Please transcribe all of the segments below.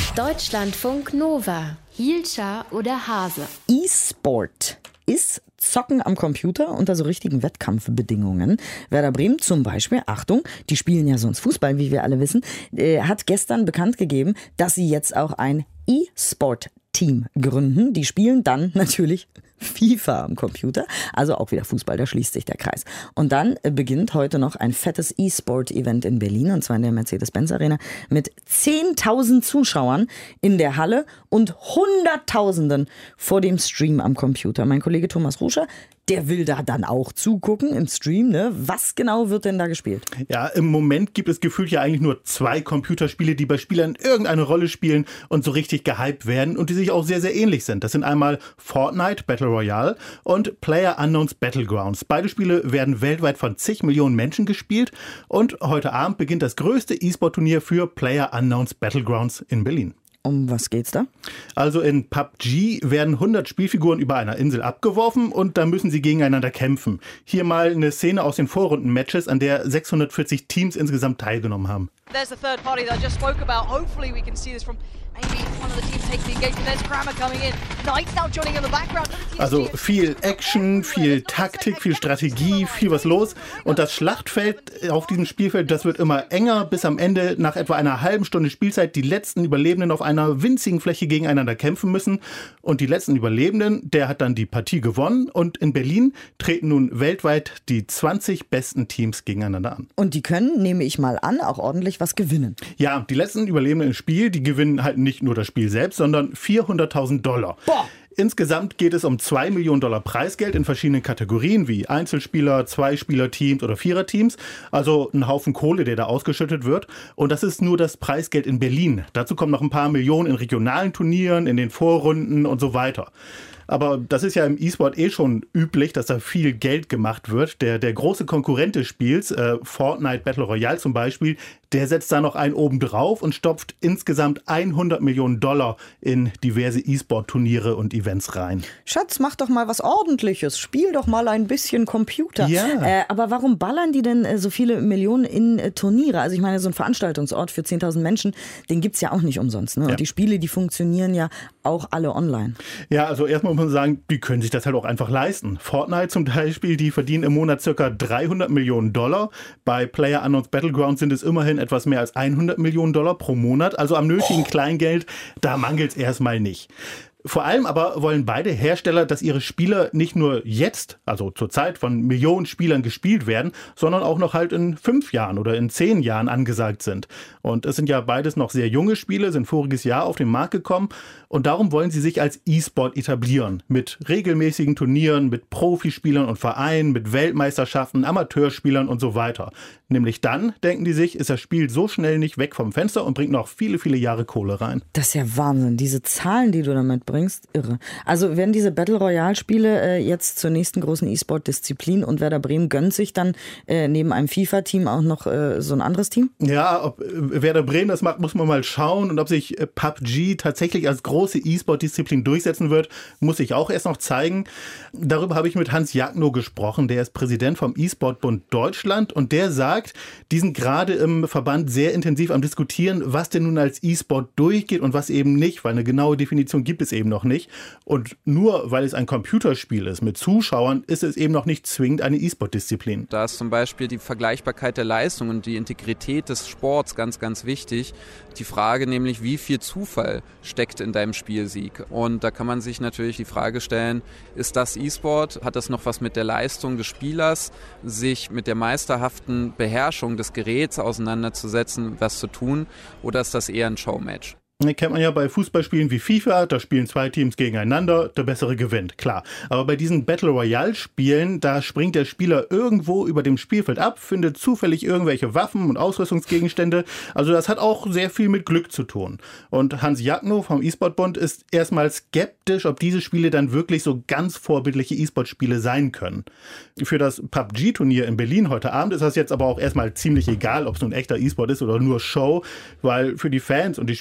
Deutschlandfunk Nova. Hielscher oder Hase? E-Sport ist Zocken am Computer unter so richtigen Wettkampfbedingungen. Werder Bremen zum Beispiel, Achtung, die spielen ja sonst Fußball, wie wir alle wissen, hat gestern bekannt gegeben, dass sie jetzt auch ein E-Sport-Team gründen. Die spielen dann natürlich FIFA am Computer, also auch wieder Fußball, da schließt sich der Kreis. Und dann beginnt heute noch ein fettes E-Sport-Event in Berlin, und zwar in der Mercedes-Benz Arena, mit 10.000 Zuschauern in der Halle und Hunderttausenden vor dem Stream am Computer. Mein Kollege Thomas Ruscher, der will da dann auch zugucken im Stream, ne? Was genau wird denn da gespielt? Ja, im Moment gibt es gefühlt ja eigentlich nur 2 Computerspiele, die bei Spielern irgendeine Rolle spielen und so richtig gehypt werden und die sich auch sehr, sehr ähnlich sind. Das sind einmal Fortnite Battle Royale und PlayerUnknown's Battlegrounds. Beide Spiele werden weltweit von zig Millionen Menschen gespielt und heute Abend beginnt das größte E-Sport-Turnier für PlayerUnknown's Battlegrounds in Berlin. Um was geht's da? Also in PUBG werden 100 Spielfiguren über einer Insel abgeworfen und da müssen sie gegeneinander kämpfen. Hier mal eine Szene aus den Vorrunden-Matches, an der 640 Teams insgesamt teilgenommen haben. There's the third party that I just spoke about. Hopefully we can see this from maybe one of the teams taking the engagement. There's Kramer coming in. Knight now joining in the background. Also viel Action, viel Taktik, viel Strategie, viel was los. Und das Schlachtfeld auf diesem Spielfeld, das wird immer enger, bis am Ende nach etwa einer halben Stunde Spielzeit die letzten Überlebenden auf einer winzigen Fläche gegeneinander kämpfen müssen. Und die letzten Überlebenden, der hat dann die Partie gewonnen. Und in Berlin treten nun weltweit die 20 besten Teams gegeneinander an. Und die können, nehme ich mal an, auch ordentlich was gewinnen. Ja, die letzten Überlebenden im Spiel, die gewinnen halt nicht nur das Spiel selbst, sondern $400.000. Boah! Insgesamt geht es um $2 Millionen Preisgeld in verschiedenen Kategorien wie Einzelspieler, Zweispieler-Teams oder Viererteams. Also ein Haufen Kohle, der da ausgeschüttet wird. Und das ist nur das Preisgeld in Berlin. Dazu kommen noch ein paar Millionen in regionalen Turnieren, in den Vorrunden und so weiter. Aber das ist ja im E-Sport schon üblich, dass da viel Geld gemacht wird. Der große Konkurrent des Spiels, Fortnite Battle Royale zum Beispiel, der setzt da noch einen oben drauf und stopft insgesamt $100 Millionen in diverse E-Sport-Turniere und Events rein. Schatz, mach doch mal was Ordentliches. Spiel doch mal ein bisschen Computer. Ja. Aber warum ballern die denn so viele Millionen in Turniere? Also ich meine, so ein Veranstaltungsort für 10.000 Menschen, den gibt's ja auch nicht umsonst. Ne? Ja. Und die Spiele, die funktionieren ja auch alle online. Ja, also erstmal muss man sagen, die können sich das halt auch einfach leisten. Fortnite zum Beispiel, die verdienen im Monat ca. $300 Millionen. Bei PlayerUnknown's Battlegrounds sind es immerhin etwas mehr als $100 Millionen pro Monat. Also am nötigen Kleingeld, da mangelt es erstmal nicht. Vor allem aber wollen beide Hersteller, dass ihre Spieler nicht nur jetzt, also zur Zeit von Millionen Spielern gespielt werden, sondern auch noch halt in 5 Jahren oder in 10 Jahren angesagt sind. Und es sind ja beides noch sehr junge Spiele, sind voriges Jahr auf den Markt gekommen und darum wollen sie sich als E-Sport etablieren. Mit regelmäßigen Turnieren, mit Profispielern und Vereinen, mit Weltmeisterschaften, Amateurspielern und so weiter. Nämlich dann, denken die sich, ist das Spiel so schnell nicht weg vom Fenster und bringt noch viele, viele Jahre Kohle rein. Das ist ja Wahnsinn, diese Zahlen, die du damit bringst, irre. Also werden diese Battle Royale Spiele jetzt zur nächsten großen E-Sport-Disziplin und Werder Bremen gönnt sich dann neben einem FIFA-Team auch noch so ein anderes Team? Ja, ob Werder Bremen das macht, muss man mal schauen, und ob sich PUBG tatsächlich als große E-Sport-Disziplin durchsetzen wird, muss ich auch erst noch zeigen. Darüber habe ich mit Hans Jagnow gesprochen, der ist Präsident vom E-Sport-Bund Deutschland und der sagt, die sind gerade im Verband sehr intensiv am Diskutieren, was denn nun als E-Sport durchgeht und was eben nicht, weil eine genaue Definition gibt es eben noch nicht. Und nur weil es ein Computerspiel ist mit Zuschauern, ist es eben noch nicht zwingend eine E-Sport-Disziplin. Da ist zum Beispiel die Vergleichbarkeit der Leistung und die Integrität des Sports ganz, ganz wichtig. Die Frage nämlich, wie viel Zufall steckt in deinem Spielsieg? Und da kann man sich natürlich die Frage stellen, ist das E-Sport? Hat das noch was mit der Leistung des Spielers, sich mit der meisterhaften Beherrschung des Geräts auseinanderzusetzen, was zu tun? Oder ist das eher ein Showmatch? Kennt man ja bei Fußballspielen wie FIFA, da spielen 2 Teams gegeneinander, der Bessere gewinnt, klar. Aber bei diesen Battle Royale Spielen, da springt der Spieler irgendwo über dem Spielfeld ab, findet zufällig irgendwelche Waffen und Ausrüstungsgegenstände. Also das hat auch sehr viel mit Glück zu tun. Und Hans Jagnow vom E-Sport-Bund ist erstmal skeptisch, ob diese Spiele dann wirklich so ganz vorbildliche E-Sport-Spiele sein können. Für das PUBG-Turnier in Berlin heute Abend ist das jetzt aber auch erstmal ziemlich egal, ob es nun echter E-Sport ist oder nur Show, weil für die Fans und die Spieler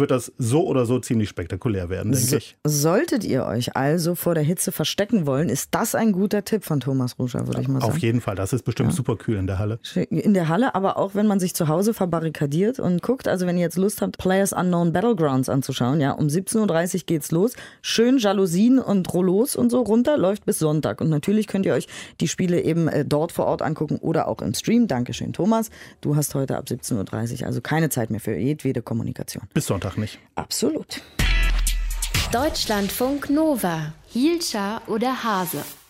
wird das so oder so ziemlich spektakulär werden, denke ich. Solltet ihr euch also vor der Hitze verstecken wollen, ist das ein guter Tipp von Thomas Rutscher, würde ich mal sagen. Auf jeden Fall, das ist bestimmt super kühl in der Halle. In der Halle, aber auch wenn man sich zu Hause verbarrikadiert und guckt, also wenn ihr jetzt Lust habt, PlayerUnknown's Battlegrounds anzuschauen, ja, um 17.30 Uhr geht's los. Schön Jalousien und Rollos und so runter, läuft bis Sonntag. Und natürlich könnt ihr euch die Spiele eben dort vor Ort angucken oder auch im Stream. Dankeschön, Thomas. Du hast heute ab 17.30 Uhr also keine Zeit mehr für jedwede Kommunikation. Bis Sonntag nicht. Absolut. Deutschlandfunk Nova. Hielscher oder Hase?